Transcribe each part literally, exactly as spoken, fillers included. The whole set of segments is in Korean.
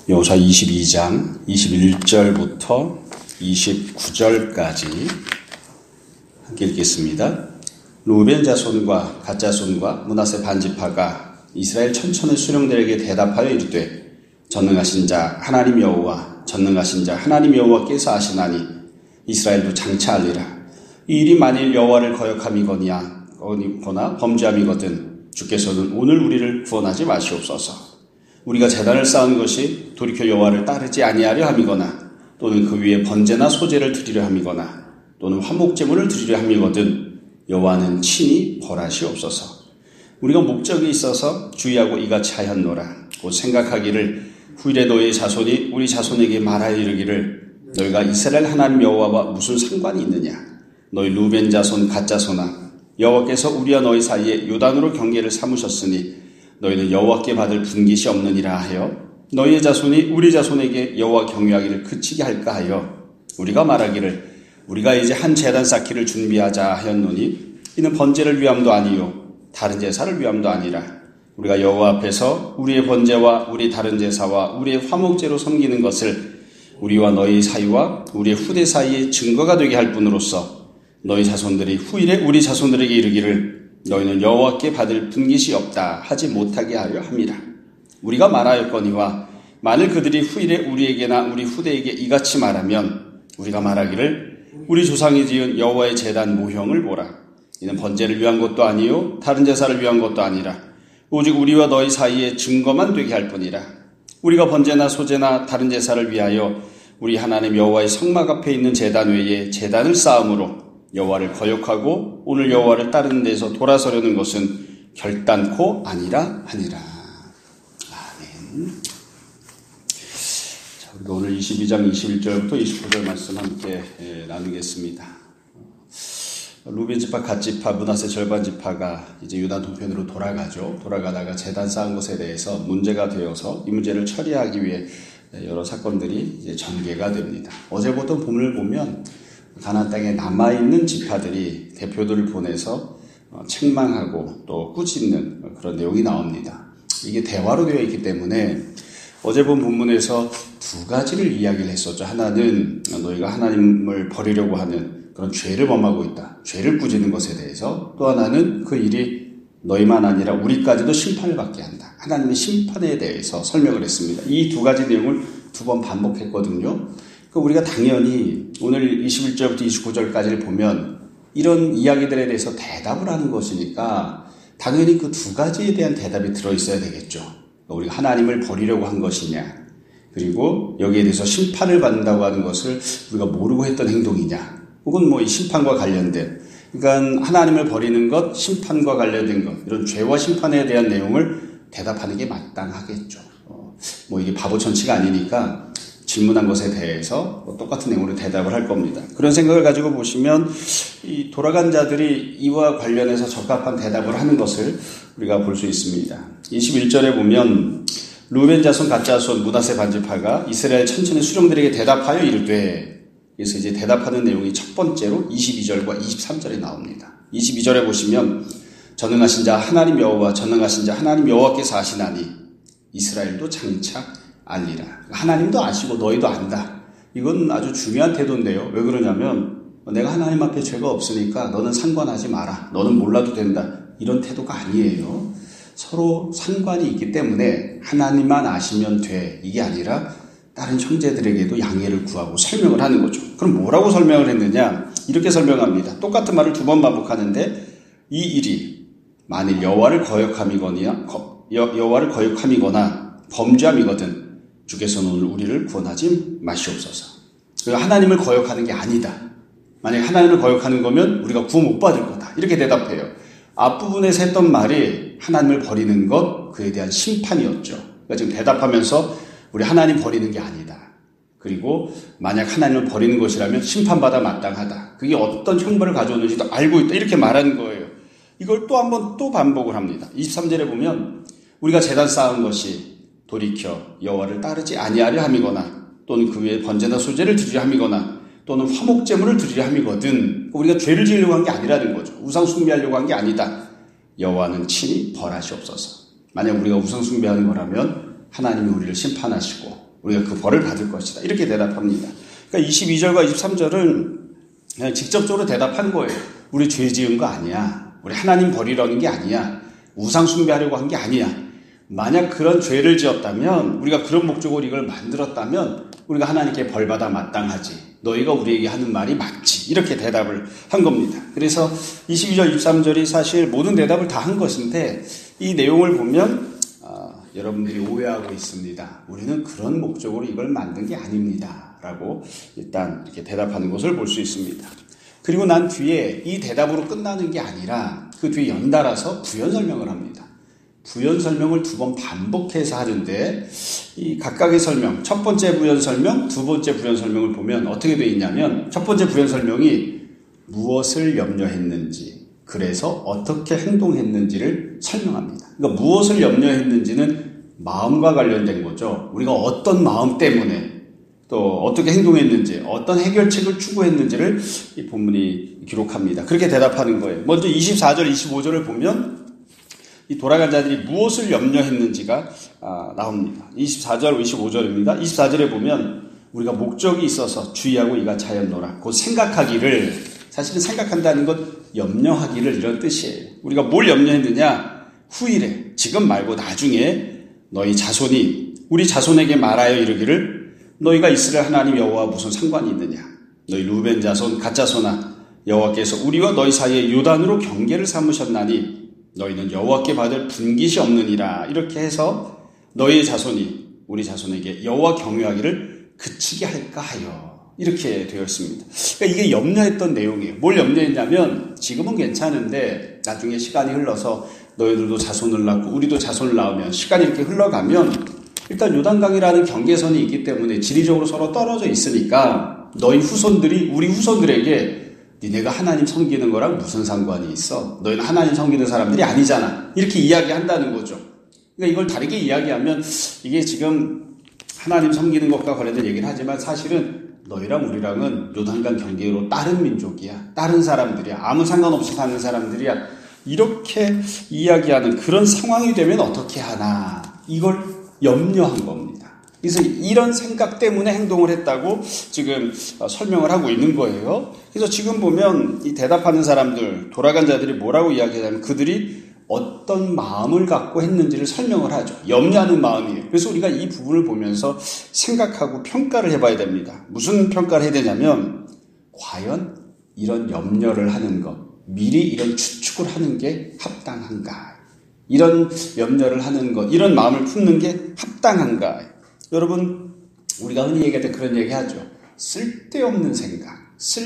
여호수아 이십이 장 이십일 절부터 이십구 절까지 함께 읽겠습니다. 루벤 자손과 갓 자손과 므낫세 반지파가 이스라엘 천천의 수령들에게 대답하여 이르되 전능하신 자 하나님 여호와 전능하신 자 하나님 여호와께서 하시나니 이스라엘도 장차하리라. 이 일이 만일 여호와를 거역함이거니와 범죄함이거든 주께서는 오늘 우리를 구원하지 마시옵소서. 우리가 제단을 쌓은 것이 돌이켜 여호와를 따르지 아니하려 함이거나 또는 그 위에 번제나 소제를 드리려 함이거나 또는 화목제물을 드리려 함이거든 여호와는 친히 벌하시옵소서. 우리가 목적이 있어서 주의하고 이같이 하였노라. 곧 생각하기를 후일에 너희 자손이 우리 자손에게 말하여 이르기를 너희가 이스라엘 하나님 여호와와 무슨 상관이 있느냐. 너희 루벤 자손 갓 자손아 여호와께서 우리와 너희 사이에 요단으로 경계를 삼으셨으니 너희는 여호와께 받을 분깃이 없느니라 하여 너희의 자손이 우리 자손에게 여호와 경외하기를 그치게 할까 하여 우리가 말하기를 우리가 이제 한 제단 쌓기를 준비하자 하였노니 이는 번제를 위함도 아니요 다른 제사를 위함도 아니라 우리가 여호와 앞에서 우리의 번제와 우리 다른 제사와 우리의 화목제로 섬기는 것을 우리와 너희 사이와 우리의 후대 사이에 증거가 되게 할 뿐으로써 너희 자손들이 후일에 우리 자손들에게 이르기를 너희는 여호와께 받을 분깃이 없다 하지 못하게 하려 함이라. 우리가 말하였거니와 만일 그들이 후일에 우리에게나 우리 후대에게 이같이 말하면 우리가 말하기를 우리 조상이 지은 여호와의 제단 모형을 보라. 이는 번제를 위한 것도 아니요 다른 제사를 위한 것도 아니라 오직 우리와 너희 사이에 증거만 되게 할 뿐이라. 우리가 번제나 소제나 다른 제사를 위하여 우리 하나님 여호와의 성막 앞에 있는 제단 외에 제단을 쌓음으로 여호와를 거역하고 오늘 여호와를 따르는 데서 돌아서려는 것은 결단코 아니라 하니라. 아멘. 자, 우리가 오늘 이십이 장 이십일 절부터 이십구 절 말씀 함께 예, 나누겠습니다. 루벤 지파, 갓 지파, 므낫세 절반 지파가 이제 유다 동편으로 돌아가죠. 돌아가다가 제단 쌓은 것에 대해서 문제가 되어서 이 문제를 처리하기 위해 여러 사건들이 이제 전개가 됩니다. 어제 보던 본문을 보면 가나안 땅에 남아있는 지파들이 대표들을 보내서 책망하고 또 꾸짖는 그런 내용이 나옵니다. 이게 대화로 되어 있기 때문에 어제 본 본문에서 두 가지를 이야기를 했었죠. 하나는 너희가 하나님을 버리려고 하는 그런 죄를 범하고 있다. 죄를 꾸짖는 것에 대해서. 또 하나는 그 일이 너희만 아니라 우리까지도 심판을 받게 한다. 하나님의 심판에 대해서 설명을 했습니다. 이 두 가지 내용을 두 번 반복했거든요. 우리가 당연히 오늘 이십일 절부터 이십구 절까지를 보면 이런 이야기들에 대해서 대답을 하는 것이니까 당연히 그 두 가지에 대한 대답이 들어있어야 되겠죠. 우리가 하나님을 버리려고 한 것이냐, 그리고 여기에 대해서 심판을 받는다고 하는 것을 우리가 모르고 했던 행동이냐, 혹은 뭐 이 심판과 관련된, 그러니까 하나님을 버리는 것, 심판과 관련된 것, 이런 죄와 심판에 대한 내용을 대답하는 게 마땅하겠죠. 어, 뭐 이게 바보 천치가 아니니까 질문한 것에 대해서 똑같은 내용으로 대답을 할 겁니다. 그런 생각을 가지고 보시면 이 돌아간 자들이 이와 관련해서 적합한 대답을 하는 것을 우리가 볼 수 있습니다. 이십일 절에 보면 루벤 자손, 갓 자손, 므낫세 반지파가 이스라엘 천천의 수령들에게 대답하여 이르되, 그래서 이제 대답하는 내용이 첫 번째로 이십이 절과 이십삼 절에 나옵니다. 이십이 절에 보시면 전능하신 자 하나님 여호와 전능하신 자 하나님 여호와께서 하시나니 이스라엘도 장차 알리라. 하나님도 아시고 너희도 안다. 이건 아주 중요한 태도인데요. 왜 그러냐면 내가 하나님 앞에 죄가 없으니까 너는 상관하지 마라. 너는 몰라도 된다. 이런 태도가 아니에요. 서로 상관이 있기 때문에 하나님만 아시면 돼. 이게 아니라 다른 형제들에게도 양해를 구하고 설명을 하는 거죠. 그럼 뭐라고 설명을 했느냐? 이렇게 설명합니다. 똑같은 말을 두 번 반복하는데 이 일이 만일 여호와를 거역함이거나 여호와를 거역함이거나 범죄함이거든 주께서는 오늘 우리를 구원하지 마시옵소서. 하나님을 거역하는 게 아니다. 만약 하나님을 거역하는 거면 우리가 구원 못 받을 거다. 이렇게 대답해요. 앞부분에서 했던 말이 하나님을 버리는 것, 그에 대한 심판이었죠. 그러니까 지금 대답하면서 우리 하나님 버리는 게 아니다. 그리고 만약 하나님을 버리는 것이라면 심판받아 마땅하다. 그게 어떤 형벌을 가져오는지도 알고 있다. 이렇게 말하는 거예요. 이걸 또 한 번 또 반복을 합니다. 이십삼 절에 보면 우리가 제단 쌓은 것이 돌이켜 여호와를 따르지 아니하려 함이거나 또는 그 위에 번제나 소제를 드리려 함이거나 또는 화목제물을 드리려 함이거든 우리가 죄를 지으려고 한 게 아니라는 거죠. 우상 숭배하려고 한 게 아니다. 여호와는 친히 벌하시옵소서. 만약 우리가 우상 숭배하는 거라면 하나님이 우리를 심판하시고 우리가 그 벌을 받을 것이다. 이렇게 대답합니다. 그러니까 이십이 절과 이십삼 절은 그냥 직접적으로 대답한 거예요. 우리 죄 지은 거 아니야. 우리 하나님 버리려는 게 아니야. 우상 숭배하려고 한 게 아니야. 만약 그런 죄를 지었다면, 우리가 그런 목적으로 이걸 만들었다면 우리가 하나님께 벌받아 마땅하지. 너희가 우리에게 하는 말이 맞지. 이렇게 대답을 한 겁니다. 그래서 이십이 절, 이십삼 절이 사실 모든 대답을 다 한 것인데, 이 내용을 보면 어, 여러분들이 오해하고 있습니다. 우리는 그런 목적으로 이걸 만든 게 아닙니다. 라고 일단 이렇게 대답하는 것을 볼 수 있습니다. 그리고 난 뒤에 이 대답으로 끝나는 게 아니라 그 뒤에 연달아서 부연 설명을 합니다. 부연 설명을 두 번 반복해서 하는데, 이 각각의 설명, 첫 번째 부연 설명, 두 번째 부연 설명을 보면 어떻게 되어 있냐면, 첫 번째 부연 설명이 무엇을 염려했는지, 그래서 어떻게 행동했는지를 설명합니다. 그러니까 무엇을 염려했는지는 마음과 관련된 거죠. 우리가 어떤 마음 때문에 또 어떻게 행동했는지, 어떤 해결책을 추구했는지를 이 본문이 기록합니다. 그렇게 대답하는 거예요. 먼저 이십사 절, 이십오 절을 보면 이 돌아간 자들이 무엇을 염려했는지가 아, 나옵니다. 이십사 절, 이십오 절입니다. 이십사 절에 보면 우리가 목적이 있어서 주의하고 이가 차였노라. 곧 생각하기를, 사실은 생각한다는 것 염려하기를 이런 뜻이에요. 우리가 뭘 염려했느냐? 후일에, 지금 말고 나중에 너희 자손이 우리 자손에게 말하여 이르기를 너희가 이스라엘 하나님 여호와와 무슨 상관이 있느냐? 너희 루벤 자손, 갓 자손아, 여호와께서 우리와 너희 사이에 요단으로 경계를 삼으셨나니 너희는 여호와께 받을 분깃이 없느니라. 이렇게 해서 너희의 자손이 우리 자손에게 여호와 경외하기를 그치게 할까 하여, 이렇게 되어 있습니다. 그러니까 이게 염려했던 내용이에요. 뭘 염려했냐면, 지금은 괜찮은데 나중에 시간이 흘러서 너희들도 자손을 낳고 우리도 자손을 낳으면, 시간이 이렇게 흘러가면 일단 요단강이라는 경계선이 있기 때문에 지리적으로 서로 떨어져 있으니까 너희 후손들이 우리 후손들에게 니네가 하나님 섬기는 거랑 무슨 상관이 있어? 너희는 하나님 섬기는 사람들이 아니잖아. 이렇게 이야기한다는 거죠. 그러니까 이걸 다르게 이야기하면, 이게 지금 하나님 섬기는 것과 관련된 얘기를 하지만 사실은 너희랑 우리랑은 요단강 경계로 다른 민족이야. 다른 사람들이야. 아무 상관없이 사는 사람들이야. 이렇게 이야기하는 그런 상황이 되면 어떻게 하나. 이걸 염려한 겁니다. 그래서 이런 생각 때문에 행동을 했다고 지금 설명을 하고 있는 거예요. 그래서 지금 보면 이 대답하는 사람들, 돌아간 자들이 뭐라고 이야기하냐면 그들이 어떤 마음을 갖고 했는지를 설명을 하죠. 염려하는 마음이에요. 그래서 우리가 이 부분을 보면서 생각하고 평가를 해봐야 됩니다. 무슨 평가를 해야 되냐면, 과연 이런 염려를 하는 것, 미리 이런 추측을 하는 게 합당한가? 이런 염려를 하는 것, 이런 마음을 품는 게 합당한가? 여러분, 우리가 흔히 얘기할 때 그런 얘기 하죠. 쓸데없는 생각,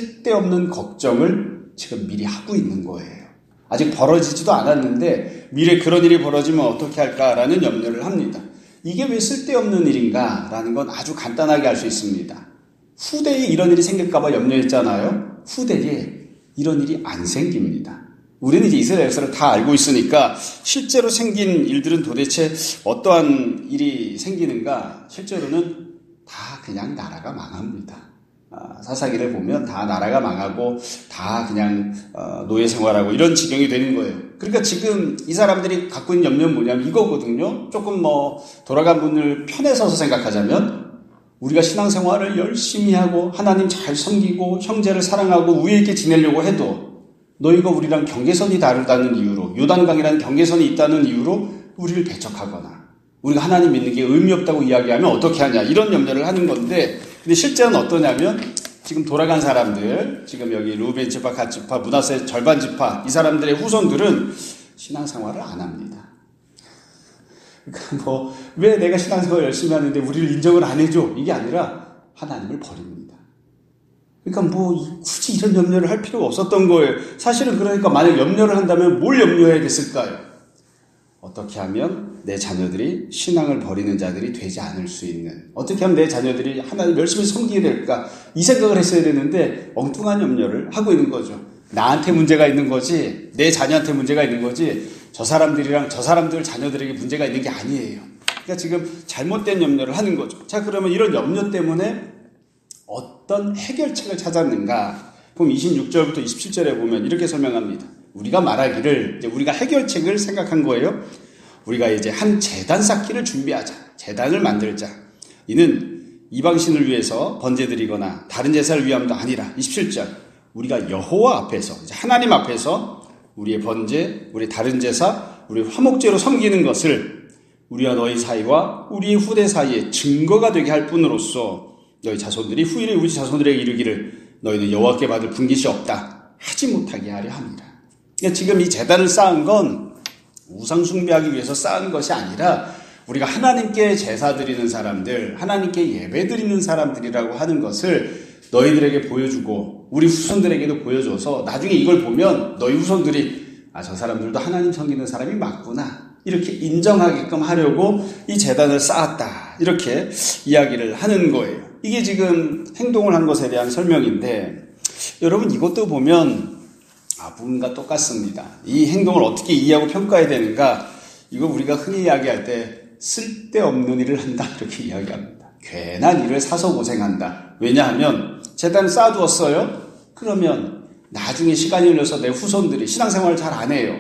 쓸데없는 걱정을 지금 미리 하고 있는 거예요. 아직 벌어지지도 않았는데 미래 그런 일이 벌어지면 어떻게 할까라는 염려를 합니다. 이게 왜 쓸데없는 일인가? 라는 건 아주 간단하게 알 수 있습니다. 후대에 이런 일이 생길까 봐 염려했잖아요. 후대에 이런 일이 안 생깁니다. 우리는 이제 이스라엘 역사를 다 알고 있으니까 실제로 생긴 일들은 도대체 어떠한 일이 생기는가? 실제로는 다 그냥 나라가 망합니다. 아, 사사기를 보면 다 나라가 망하고 다 그냥 어, 노예 생활하고 이런 지경이 되는 거예요. 그러니까 지금 이 사람들이 갖고 있는 염려는 뭐냐면 이거거든요. 조금 뭐 돌아간 분을 편에 서서 생각하자면, 우리가 신앙생활을 열심히 하고 하나님 잘 섬기고 형제를 사랑하고 우애 있게 지내려고 해도 너희가 우리랑 경계선이 다르다는 이유로, 요단강이라는 경계선이 있다는 이유로 우리를 배척하거나 우리가 하나님 믿는 게 의미 없다고 이야기하면 어떻게 하냐, 이런 염려를 하는 건데, 근데 실제는 어떠냐면 지금 돌아간 사람들, 지금 여기 루벤 지파, 갓 지파, 므낫세 절반 지파, 이 사람들의 후손들은 신앙생활을 안 합니다. 그러니까 뭐 왜 내가 신앙생활을 열심히 하는데 우리를 인정을 안 해줘, 이게 아니라 하나님을 버립니다. 그러니까 뭐 굳이 이런 염려를 할 필요가 없었던 거예요. 사실은 그러니까 만약 염려를 한다면 뭘 염려해야 됐을까요? 어떻게 하면 내 자녀들이 신앙을 버리는 자들이 되지 않을 수 있는, 어떻게 하면 내 자녀들이 하나님 열심히 섬기게 될까, 이 생각을 했어야 되는데 엉뚱한 염려를 하고 있는 거죠. 나한테 문제가 있는 거지 내 자녀한테 문제가 있는 거지 저 사람들이랑 저 사람들 자녀들에게 문제가 있는 게 아니에요. 그러니까 지금 잘못된 염려를 하는 거죠. 자, 그러면 이런 염려 때문에 어떤 해결책을 찾았는가? 그럼 이십육 절부터 이십칠 절에 보면 이렇게 설명합니다. 우리가 말하기를, 이제 우리가 해결책을 생각한 거예요. 우리가 이제 한 제단 쌓기를 준비하자. 제단을 만들자. 이는 이방신을 위해서 번제드리거나 다른 제사를 위함도 아니라 이십칠 절 우리가 여호와 앞에서 하나님 앞에서 우리의 번제, 우리 다른 제사, 우리 화목제로 섬기는 것을 우리와 너희 사이와 우리의 후대 사이에 증거가 되게 할 뿐으로써 너희 자손들이 후일에 우리 자손들에게 이르기를 너희는 여호와께 받을 분깃이 없다 하지 못하게 하려 합니다. 그러니까 지금 이 제단을 쌓은 건 우상 숭배하기 위해서 쌓은 것이 아니라 우리가 하나님께 제사 드리는 사람들, 하나님께 예배 드리는 사람들이라고 하는 것을 너희들에게 보여주고 우리 후손들에게도 보여줘서 나중에 이걸 보면 너희 후손들이 아, 저 사람들도 하나님 섬기는 사람이 맞구나 이렇게 인정하게끔 하려고 이 제단을 쌓았다 이렇게 이야기를 하는 거예요. 이게 지금 행동을 한 것에 대한 설명인데 여러분 이것도 보면 아, 부분과 똑같습니다. 이 행동을 어떻게 이해하고 평가해야 되는가 이거 우리가 흔히 이야기할 때 쓸데없는 일을 한다 이렇게 이야기합니다. 괜한 일을 사서 고생한다. 왜냐하면 제단을 쌓아두었어요. 그러면 나중에 시간이 흘러서 내 후손들이 신앙생활을 잘 안 해요.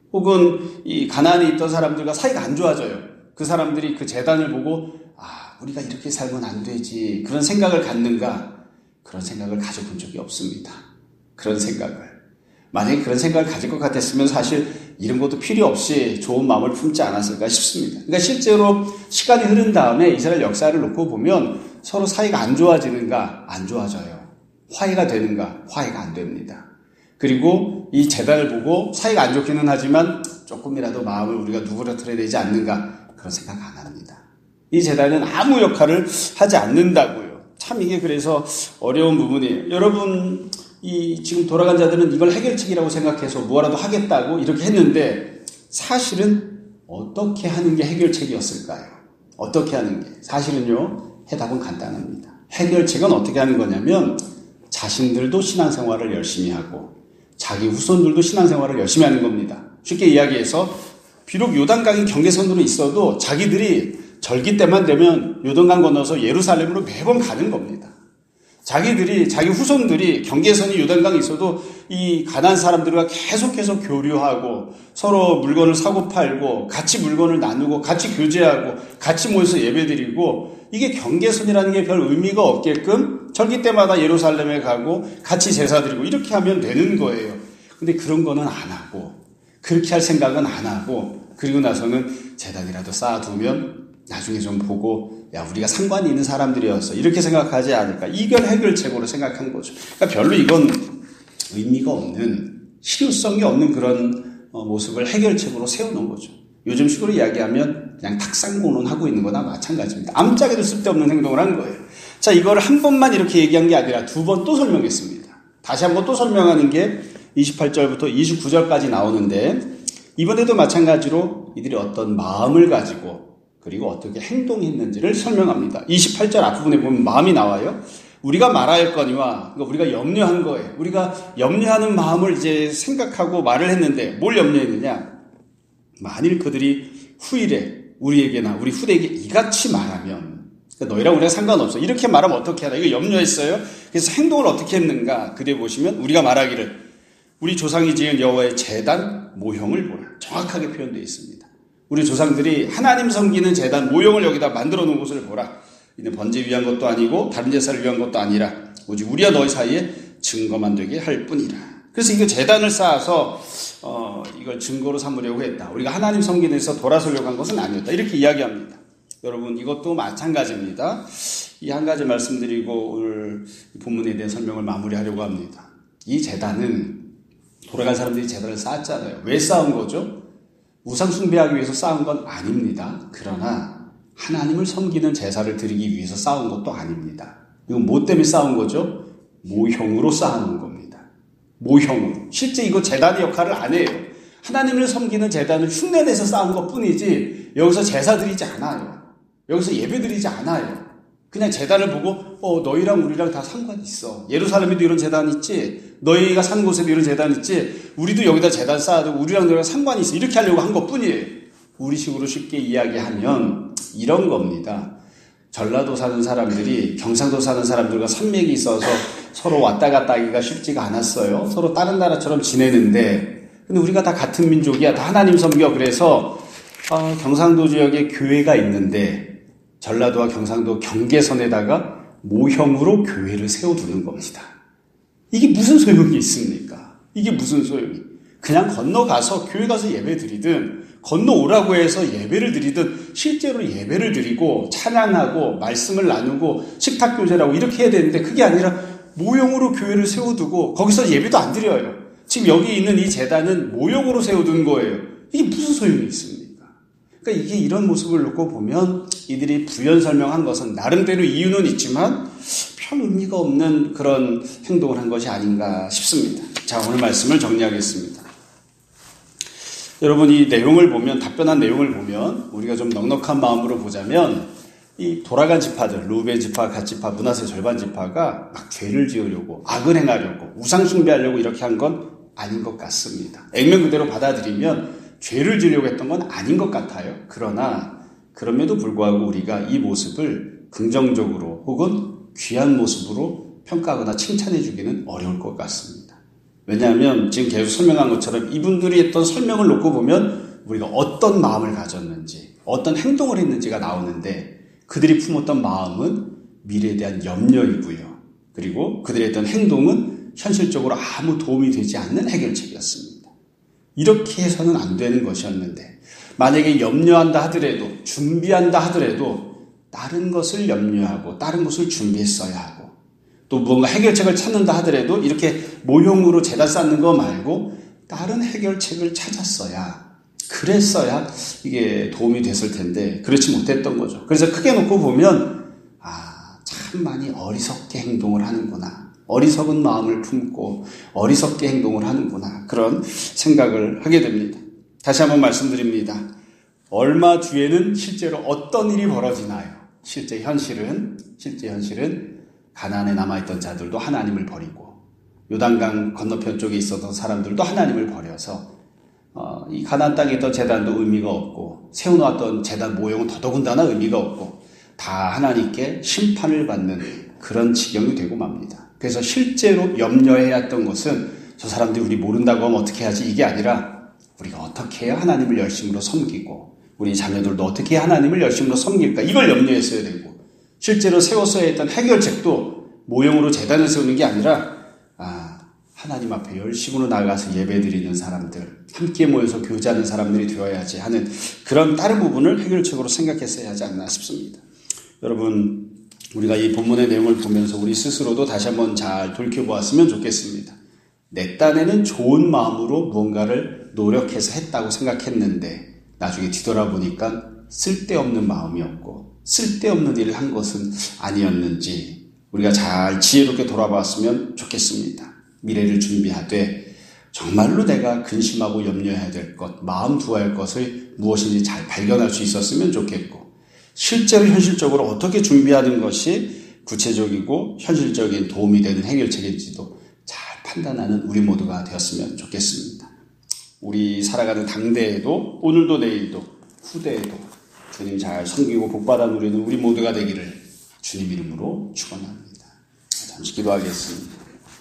혹은 이 가나안에 있던 사람들과 사이가 안 좋아져요. 그 사람들이 그 제단을 보고 아 우리가 이렇게 살면 안 되지 그런 생각을 갖는가? 그런 생각을 가져본 적이 없습니다. 그런 생각을 만약에 그런 생각을 가질 것 같았으면 사실 이런 것도 필요 없이 좋은 마음을 품지 않았을까 싶습니다. 그러니까 실제로 시간이 흐른 다음에 이스라엘 역사를 놓고 보면 서로 사이가 안 좋아지는가? 안 좋아져요. 화해가 되는가? 화해가 안 됩니다. 그리고 이 제단을 보고 사이가 안 좋기는 하지만 조금이라도 마음을 우리가 누그러뜨려야 되지 않는가? 그런 생각 안 합니다. 이 제단은 아무 역할을 하지 않는다고요. 참 이게 그래서 어려운 부분이에요. 여러분 이 지금 돌아간 자들은 이걸 해결책이라고 생각해서 뭐라도 하겠다고 이렇게 했는데 사실은 어떻게 하는 게 해결책이었을까요? 어떻게 하는 게? 사실은요 해답은 간단합니다. 해결책은 어떻게 하는 거냐면 자신들도 신앙생활을 열심히 하고 자기 후손들도 신앙생활을 열심히 하는 겁니다. 쉽게 이야기해서 비록 요단강이 경계선으로 있어도 자기들이 절기 때만 되면 요단강 건너서 예루살렘으로 매번 가는 겁니다. 자기들이 자기 후손들이 경계선이 요단강에 있어도 이 가나안 사람들과 계속해서 교류하고 서로 물건을 사고 팔고 같이 물건을 나누고 같이 교제하고 같이 모여서 예배드리고 이게 경계선이라는 게 별 의미가 없게끔 절기 때마다 예루살렘에 가고 같이 제사 드리고 이렇게 하면 되는 거예요. 근데 그런 거는 안 하고 그렇게 할 생각은 안 하고 그리고 나서는 제단이라도 쌓아두면 나중에 좀 보고 야 우리가 상관이 있는 사람들이었어 이렇게 생각하지 않을까 이걸 해결책으로 생각한 거죠. 그러니까 별로 이건 의미가 없는 실효성이 없는 그런 모습을 해결책으로 세워놓은 거죠. 요즘 식으로 이야기하면 그냥 탁상공론하고 있는 거나 마찬가지입니다. 아무짝에도 쓸데없는 행동을 한 거예요. 자 이걸 한 번만 이렇게 얘기한 게 아니라 두 번 또 설명했습니다. 다시 한번 또 설명하는 게 이십팔 절부터 이십구 절까지 나오는데 이번에도 마찬가지로 이들이 어떤 마음을 가지고 그리고 어떻게 행동했는지를 설명합니다. 이십팔 절 앞부분에 보면 마음이 나와요. 우리가 말하였거니와 그러니까 우리가 염려한 거예요. 우리가 염려하는 마음을 이제 생각하고 말을 했는데 뭘 염려했느냐? 만일 그들이 후일에 우리에게나 우리 후대에게 이같이 말하면 그러니까 너희랑 우리랑 상관없어. 이렇게 말하면 어떻게 하나? 이거 염려했어요. 그래서 행동을 어떻게 했는가? 그래 보시면 우리가 말하기를 우리 조상이 지은 여호와의 제단 모형을 보라. 정확하게 표현되어 있습니다. 우리 조상들이 하나님 섬기는 제단 모형을 여기다 만들어 놓은 것을 보라. 이는 번제 위한 것도 아니고 다른 제사를 위한 것도 아니라 오직 우리와 너희 사이에 증거만 되게 할 뿐이라. 그래서 이거 제단을 쌓아서 어, 이걸 증거로 삼으려고 했다. 우리가 하나님 섬기는 데서 돌아서려고 한 것은 아니었다. 이렇게 이야기합니다. 여러분 이것도 마찬가지입니다. 이 한 가지 말씀드리고 오늘 본문에 대한 설명을 마무리하려고 합니다. 이 제단은 돌아간 사람들이 제단을 쌓았잖아요. 왜 쌓은 거죠? 우상 숭배하기 위해서 쌓은 건 아닙니다. 그러나 하나님을 섬기는 제사를 드리기 위해서 쌓은 것도 아닙니다. 이건 뭐 때문에 쌓은 거죠? 모형으로 쌓아놓은 겁니다. 모형으로. 실제 이거 제단의 역할을 안 해요. 하나님을 섬기는 제단을 흉내내서 쌓은 것뿐이지 여기서 제사 드리지 않아요. 여기서 예배 드리지 않아요. 그냥 제단을 보고 어 너희랑 우리랑 다 상관 있어. 예루살렘에도 이런 제단 있지. 너희가 산 곳에도 이런 제단 있지. 우리도 여기다 제단 쌓아두고 우리랑 너희랑 상관이 있어. 이렇게 하려고 한 것뿐이에요. 우리식으로 쉽게 이야기하면 이런 겁니다. 전라도 사는 사람들이 경상도 사는 사람들과 산맥이 있어서 서로 왔다 갔다 하기가 쉽지가 않았어요. 서로 다른 나라처럼 지내는데 근데 우리가 다 같은 민족이야. 다 하나님 섬겨. 그래서 어, 경상도 지역에 교회가 있는데 전라도와 경상도 경계선에다가 모형으로 교회를 세워두는 겁니다. 이게 무슨 소용이 있습니까? 이게 무슨 소용이? 그냥 건너가서 교회 가서 예배 드리든 건너오라고 해서 예배를 드리든 실제로 예배를 드리고 찬양하고 말씀을 나누고 식탁교제라고 이렇게 해야 되는데 그게 아니라 모형으로 교회를 세워두고 거기서 예배도 안 드려요. 지금 여기 있는 이 제단은 모형으로 세워둔 거예요. 이게 무슨 소용이 있습니까? 그러니까 이게 이런 모습을 놓고 보면 이들이 부연 설명한 것은 나름대로 이유는 있지만 별 의미가 없는 그런 행동을 한 것이 아닌가 싶습니다. 자, 오늘 말씀을 정리하겠습니다. 여러분, 이 내용을 보면, 답변한 내용을 보면 우리가 좀 넉넉한 마음으로 보자면 이 돌아간 지파들, 루벤 지파, 갓 지파, 므낫세 절반 지파가 막 죄를 지으려고, 악을 행하려고, 우상 숭배하려고 이렇게 한 건 아닌 것 같습니다. 액면 그대로 받아들이면 죄를 지으려고 했던 건 아닌 것 같아요. 그러나 그럼에도 불구하고 우리가 이 모습을 긍정적으로 혹은 귀한 모습으로 평가하거나 칭찬해 주기는 어려울 것 같습니다. 왜냐하면 지금 계속 설명한 것처럼 이분들이 했던 설명을 놓고 보면 우리가 어떤 마음을 가졌는지, 어떤 행동을 했는지가 나오는데 그들이 품었던 마음은 미래에 대한 염려이고요. 그리고 그들이 했던 행동은 현실적으로 아무 도움이 되지 않는 해결책이었습니다. 이렇게 해서는 안 되는 것이었는데 만약에 염려한다 하더라도, 준비한다 하더라도 다른 것을 염려하고 다른 것을 준비했어야 하고 또 무언가 해결책을 찾는다 하더라도 이렇게 모형으로 제단 쌓는 거 말고 다른 해결책을 찾았어야, 그랬어야 이게 도움이 됐을 텐데 그렇지 못했던 거죠. 그래서 크게 놓고 보면 아, 참 많이 어리석게 행동을 하는구나. 어리석은 마음을 품고 어리석게 행동을 하는구나. 그런 생각을 하게 됩니다. 다시 한번 말씀드립니다. 얼마 뒤에는 실제로 어떤 일이 벌어지나요? 실제 현실은, 실제 현실은 가나안에 남아있던 자들도 하나님을 버리고 요단강 건너편 쪽에 있었던 사람들도 하나님을 버려서 어, 이 가나안 땅에 있던 제단도 의미가 없고 세워놓았던 제단 모형은 더더군다나 의미가 없고 다 하나님께 심판을 받는 그런 지경이 되고 맙니다. 그래서 실제로 염려해야 했던 것은 저 사람들이 우리 모른다고 하면 어떻게 하지? 이게 아니라 우리가 어떻게 해야 하나님을 열심으로 섬기고 우리 자녀들도 어떻게 해야 하나님을 열심으로 섬길까? 이걸 염려했어야 되고 실제로 세웠어야 했던 해결책도 모형으로 제단을 세우는 게 아니라 아, 하나님 앞에 열심으로 나가서 예배드리는 사람들, 함께 모여서 교제하는 사람들이 되어야지 하는 그런 다른 부분을 해결책으로 생각했어야 하지 않나 싶습니다. 여러분, 우리가 이 본문의 내용을 보면서 우리 스스로도 다시 한번 잘 돌이켜보았으면 좋겠습니다. 내 딴에는 좋은 마음으로 무언가를 노력해서 했다고 생각했는데 나중에 뒤돌아보니까 쓸데없는 마음이었고 쓸데없는 일을 한 것은 아니었는지 우리가 잘 지혜롭게 돌아봤으면 좋겠습니다. 미래를 준비하되 정말로 내가 근심하고 염려해야 될 것, 마음 두어야 할 것을 무엇인지 잘 발견할 수 있었으면 좋겠고 실제로 현실적으로 어떻게 준비하는 것이 구체적이고 현실적인 도움이 되는 해결책인지도 잘 판단하는 우리 모두가 되었으면 좋겠습니다. 우리 살아가는 당대에도 오늘도 내일도 후대에도 주님 잘 섬기고 복받아 누리는 우리 모두가 되기를 주님 이름으로 축원합니다. 잠시 기도하겠습니다.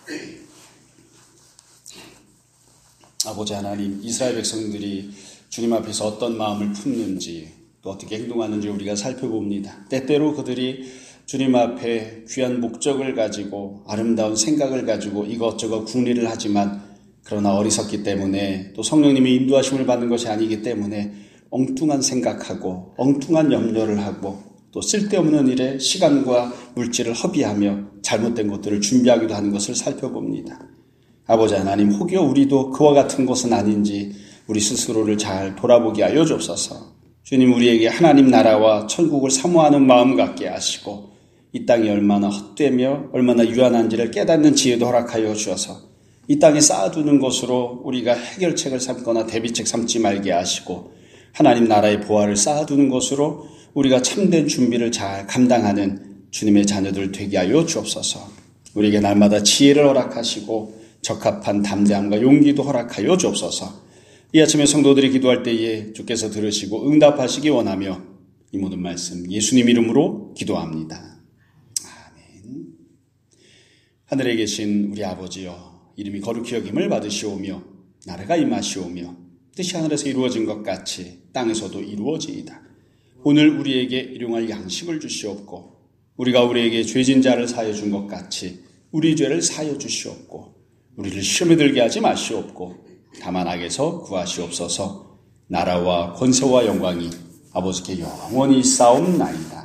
아버지 하나님, 이스라엘 백성들이 주님 앞에서 어떤 마음을 품는지 또 어떻게 행동하는지 우리가 살펴봅니다. 때때로 그들이 주님 앞에 귀한 목적을 가지고 아름다운 생각을 가지고 이것저것 궁리를 하지만 그러나 어리석기 때문에 또 성령님의 인도하심을 받는 것이 아니기 때문에 엉뚱한 생각하고 엉뚱한 염려를 하고 또 쓸데없는 일에 시간과 물질을 허비하며 잘못된 것들을 준비하기도 하는 것을 살펴봅니다. 아버지 하나님, 혹여 우리도 그와 같은 것은 아닌지 우리 스스로를 잘 돌아보게 하여 주옵소서. 주님, 우리에게 하나님 나라와 천국을 사모하는 마음 갖게 하시고 이 땅이 얼마나 헛되며 얼마나 유한한지를 깨닫는 지혜도 허락하여 주어서 이 땅에 쌓아두는 것으로 우리가 해결책을 삼거나 대비책 삼지 말게 하시고 하나님 나라의 보화를 쌓아두는 것으로 우리가 참된 준비를 잘 감당하는 주님의 자녀들 되게 하여 주옵소서. 우리에게 날마다 지혜를 허락하시고 적합한 담대함과 용기도 허락하여 주옵소서. 이 아침에 성도들이 기도할 때에 주께서 들으시고 응답하시기 원하며 이 모든 말씀 예수님 이름으로 기도합니다. 아멘. 하늘에 계신 우리 아버지여, 이름이 거룩히 여김을 받으시오며 나라가 임하시오며 뜻이 하늘에서 이루어진 것 같이 땅에서도 이루어지이다. 오늘 우리에게 일용할 양식을 주시옵고 우리가 우리에게 죄진 자를 사하여 준 것 같이 우리 죄를 사하여 주시옵고 우리를 시험에 들게 하지 마시옵고 다만 악에서 구하시옵소서. 나라와 권세와 영광이 아버지께 영원히 있사옵나이다.